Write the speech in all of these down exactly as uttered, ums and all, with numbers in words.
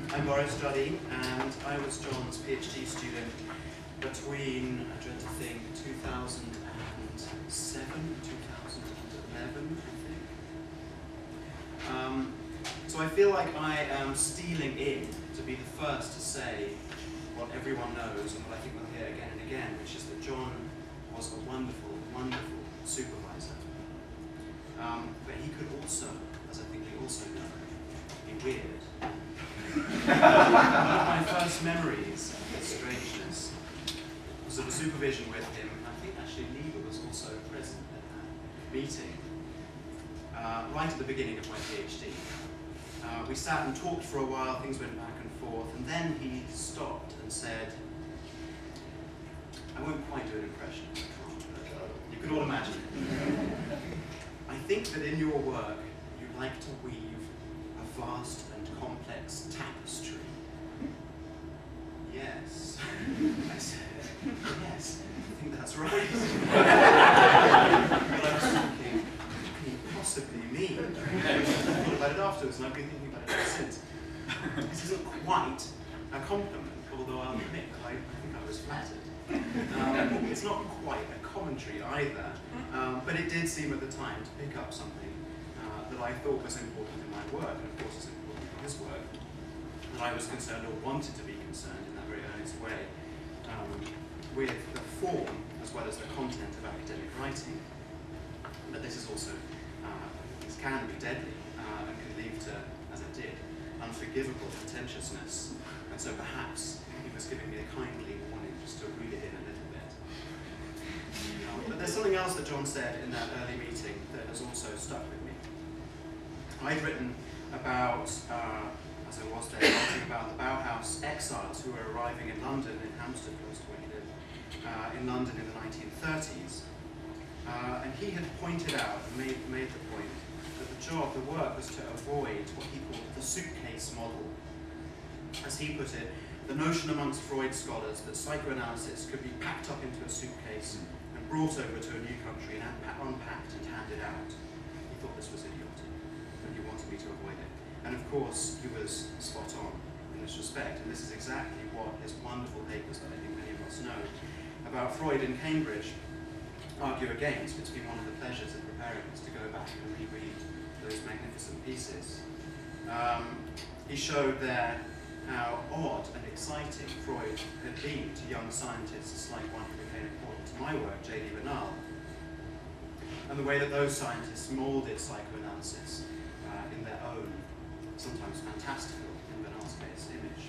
I'm Boris Jardine, and I was John's PhD student between, I dread to think, two thousand seven and two thousand eleven, I think. Um, so I feel like I am stealing in to be the first to say what everyone knows and what I think we'll hear again and again, which is that John was a wonderful, wonderful supervisor. Um, but he could also, as I think we also know, be weird. One of my first memories of his strangeness was of a supervision with him. I think actually Lieber was also present at that meeting, uh, right at the beginning of my PhD. Uh, we sat and talked for a while, things went back and forth, and then he stopped and said, I won't quite do an impression, you can all imagine it. I think that in your work you like to weave a vast and complex tapestry. Yes. I said, yes, I think that's right. But I was thinking, what can he possibly mean? I thought about it afterwards, and I've been thinking about it ever since. This isn't quite a compliment, although I'll admit that I, I think I was flattered. Um, it's not quite a commentary either, um, but it did seem at the time to pick up something uh, that I thought was important in my work, and of course is important in his work, that I was concerned or wanted to be concerned in that very earnest way um, with the form as well as the content of academic writing. But this is also, uh, this can be deadly uh, and can lead to, as it did, unforgivable pretentiousness, and so perhaps he was giving me a kindly warning just to reel it in a little bit. Um, but there's something else that John said in that early meeting that has also stuck with me. I'd written about, uh, as I was there, writing about the Bauhaus exiles who were arriving in London, in Hampstead, close to where he lived, uh, in London in the nineteen thirties. Uh, and he had pointed out, and made, made the point, that the job, the work, was to avoid what he called the suitcase model. As he put it, the notion amongst Freud scholars that psychoanalysis could be packed up into a suitcase and brought over to a new country and unpacked and handed out. He thought this was idiotic, and he wanted me to avoid it. And of course, he was spot on in this respect, and this is exactly what his wonderful papers that I think many of us know about Freud in Cambridge argue against. It's been one of the pleasures of preparing this to go back and reread those magnificent pieces. Um, he showed there how odd and exciting Freud had been to young scientists like one who became important to my work, J D Bernal, and the way that those scientists moulded psychoanalysis uh, in their own, sometimes fantastical, in Bernal's case, image.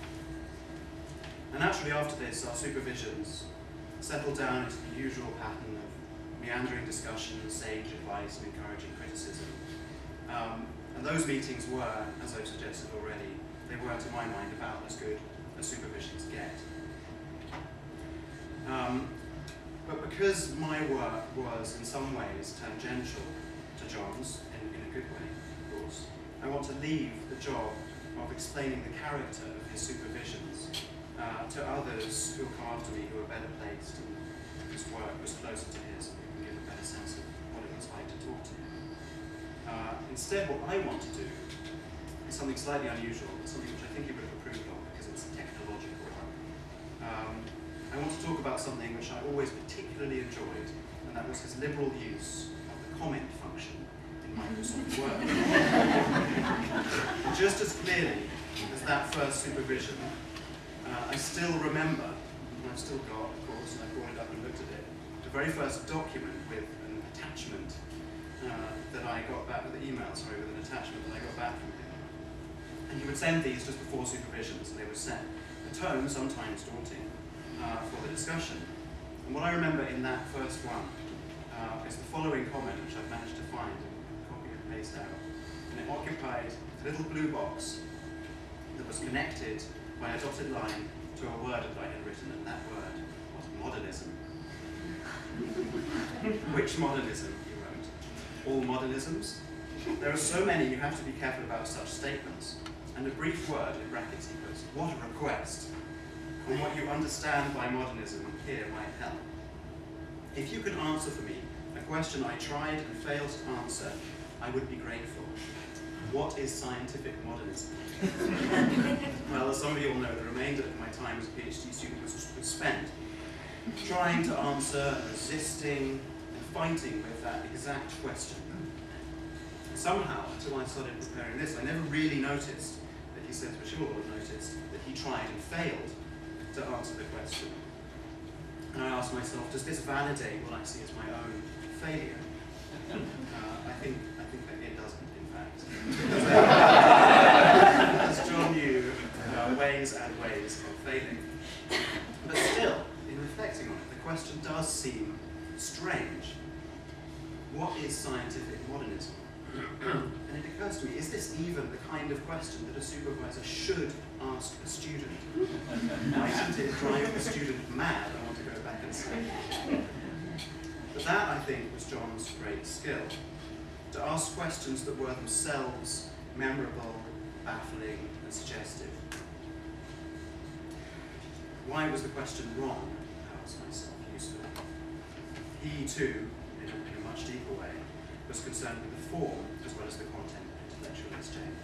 And naturally after this, our supervisions settled down into the usual pattern of meandering discussion, sage advice, and encouraging criticism. Um, and those meetings were, as I've suggested already, they were, to my mind, about as good as supervisions get. Um, but because my work was, in some ways, tangential to John's, in, in a good way, of course, I want to leave the job of explaining the character of his supervisions uh, to others who will come after me who are better placed and whose work was closer to his and who can give a better sense of what it was like to talk to him. Uh, instead, what I want to do is something slightly unusual, something which I think he would have approved of because it's technological. Um, I want to talk about something which I always particularly enjoyed, and that was his liberal use of the comment function in Microsoft Word. Just as clearly as that first supervision, uh, I still remember, and I've still got, of course, and I brought it up and looked at it, the very first document with an attachment uh, that I got back, with the email, sorry, with an attachment that I got back from him. And he would send these just before supervisions, and they were sent. The tone, sometimes daunting, uh, for the discussion. And what I remember in that first one uh, is the following comment, which I've managed to find and copy and paste out. And it occupied a little blue box that was connected by a dotted line to a word that I had written, and that word was modernism. Which modernism, he wrote? All modernisms? There are so many, you have to be careful about such statements. And a brief word, in brackets, he puts, what a request. And what you understand by modernism here might help. If you could answer for me a question I tried and failed to answer, I would be grateful. What is scientific modernism? Well, as some of you all know, the remainder of my time as a PhD student was, was spent trying to answer, resisting, and fighting with that exact question. Somehow, until I started preparing this, I never really noticed that he said for sure noticed that he tried and failed to answer the question. And I asked myself, does this validate what I see as my own failure? Uh, I think I think that it doesn't, in fact. As John knew, there are ways and ways of failing. But still, in reflecting on it, the question does seem strange. What is scientific modernism? And it occurs to me, is this even the kind of question that a supervisor should ask a student? Mightn't it drive the student mad? I want to go back and say. But that, I think, was John's great skill. To ask questions that were themselves memorable, baffling, and suggestive. Why was the question wrong? I asked myself usefully. He, too, in a, in a much deeper way, was concerned with the form as well as the content of intellectual exchange.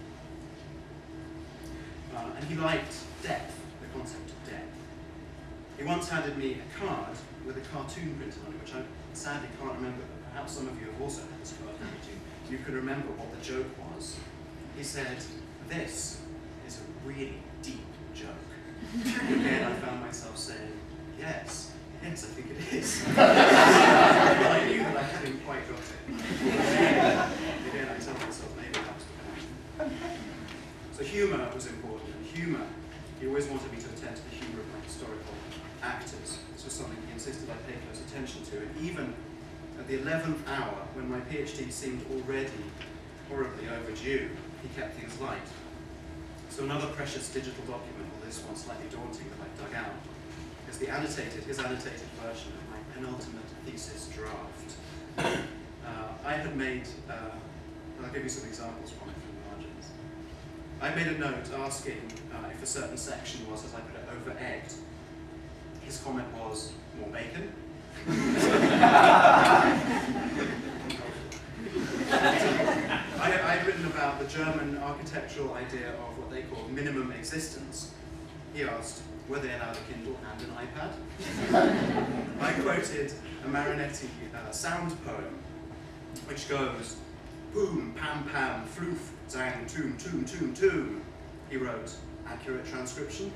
Uh, and he liked depth, the concept of depth. He once handed me a card with a cartoon printed on it, which I sadly can't remember, but perhaps some of you have also had this card handed to you. You can remember what the joke was. He said, "This is a really deep joke." Again, I found myself saying, yes, yes, I think it is. But I knew that I hadn't quite got it. Again, I tell myself maybe that was the point. So humour was important, and humour, he always wanted me to attend to the humour of my historical actors. This was something he insisted I pay close attention to, and even at the eleventh hour, when my PhD seemed already horribly overdue, he kept things light. So another precious digital document, or this one slightly daunting that I dug out, is the annotated, his annotated version of my penultimate thesis draft. Uh, I had made, uh, I'll give you some examples from it from the margins. I made a note asking uh, if a certain section was, as I put it, over-egged. His comment was, more bacon? I, I had written about the German architectural idea of what they call minimum existence. He asked, were they allowed a Kindle and an iPad? I quoted a Marinetti uh, sound poem, which goes, boom, pam, pam, floof, zang, toom, toom, toom, toom. He wrote, accurate transcription.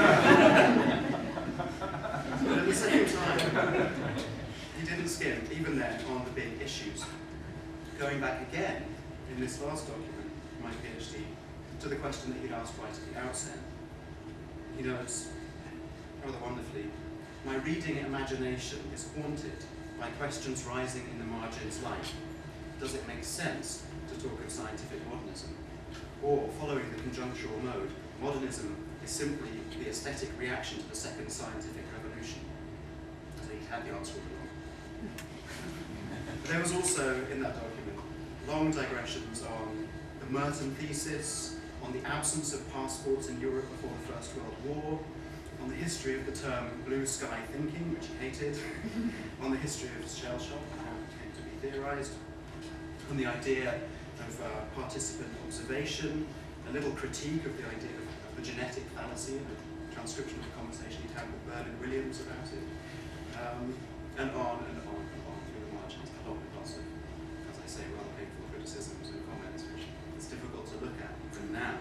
But at the same time, he didn't skim, even then, on the big issues. Going back again, in this last document, my PhD, to the question that he'd asked right at the outset. He notes, rather wonderfully, my reading imagination is haunted by questions rising in the margins like, does it make sense to talk of scientific modernism? Or, following the conjunctural mode, modernism is simply the aesthetic reaction to the second scientific revolution. So he had the answer all along. There was also, in that document, long digressions on the Merton thesis, on the absence of passports in Europe before the First World War, on the history of the term blue sky thinking, which he hated, on the history of shell shock, how it came to be theorized, on the idea of uh, participant observation, a little critique of the idea of, of the genetic fallacy, and a transcription of the conversation he'd had with Bernard Williams about it, um, and on and on and on through the margins, a lot of lots of, as I say, rather painful criticisms and comments, which it's difficult to look at even now.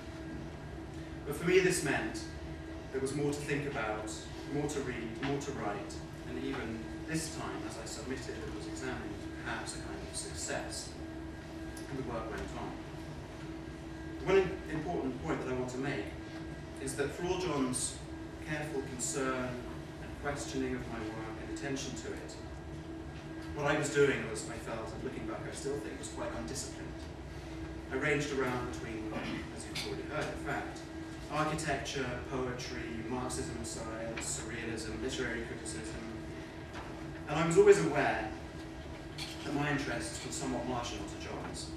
But for me, this meant there was more to think about, more to read, more to write, and even this time, as I submitted and was examined, perhaps a kind of success. And the work went on. One important point that I want to make is that for all John's careful concern and questioning of my work and attention to it, what I was doing was, I felt, and looking back I still think, was quite undisciplined. I ranged around between, as you've already heard, in fact, architecture, poetry, Marxism and science, surrealism, literary criticism, and I was always aware that my interests were somewhat marginal to John's.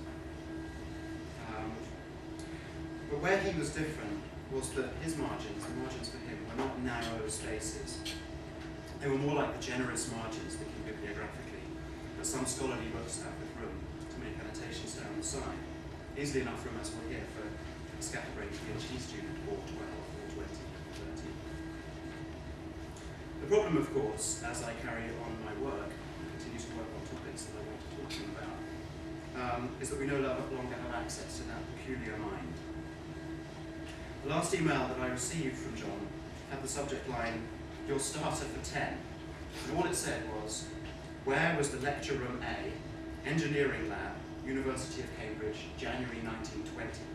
Um, but where he was different was that his margins, the margins for him, were not narrow spaces. They were more like the generous margins, thinking bibliographically, that some scholarly books have with room to make annotations down the side. easily enough room as well here for a scatterbrained PhD student, or twelve, or twenty, or thirty. The problem, of course, as I carry on my work, and continue to work on topics that I want to talk to you about, um, is that we no longer have access to that peculiar mind. The last email that I received from John had the subject line, "Your starter for ten." And all it said was, "Where was the lecture room A, engineering lab, University of Cambridge, January nineteen twenty.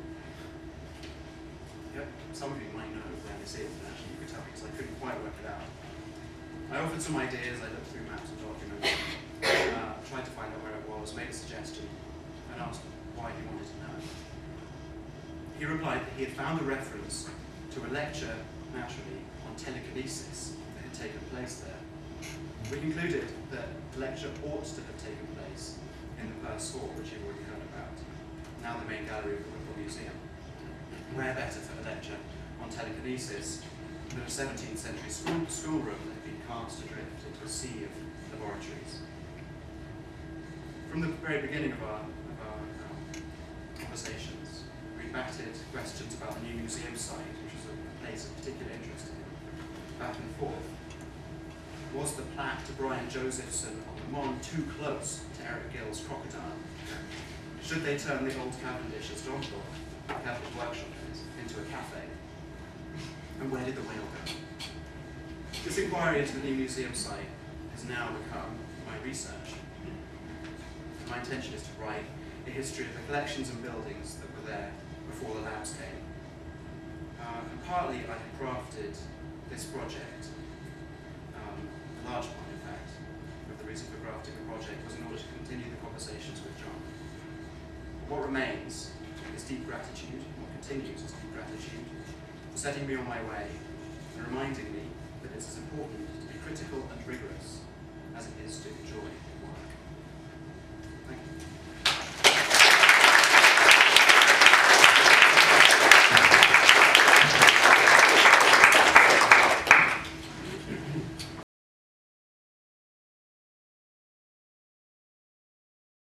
Yep, some of you might know where this is, but actually you could tell me because I couldn't quite work it out. I offered some ideas, I looked through maps and documents, uh, tried to find out where it was, made a suggestion, and asked why he wanted to know. He replied that he had found a reference to a lecture, naturally, on telekinesis that had taken place there. We concluded that the lecture ought to have taken place in the Perse Hall, which you've already heard about, now the main gallery of the Whipple Museum. Where better for a lecture on telekinesis than a seventeenth century school, schoolroom that had been cast adrift into a sea of laboratories. From the very beginning of our, of our um, conversations, we batted questions about the new museum site, which was a place of particular interest to him, back and forth. Was the plaque to Brian Josephson on the Mon too close to Eric Gill's Crocodile? Should they turn the old Cavendish, as John thought, Cavendish workshop is, into a cafe? And where did the whale go? This inquiry into the new museum site has now become my research. And my intention is to write a history of the collections and buildings that were there before the labs came. Uh, and partly I had crafted this project, um, a large part in fact, of the reason for crafting the project was in order to continue the conversations with John. What remains is deep gratitude, what continues is deep gratitude, for setting me on my way and reminding me that it's as important to be critical and rigorous as it is to enjoy.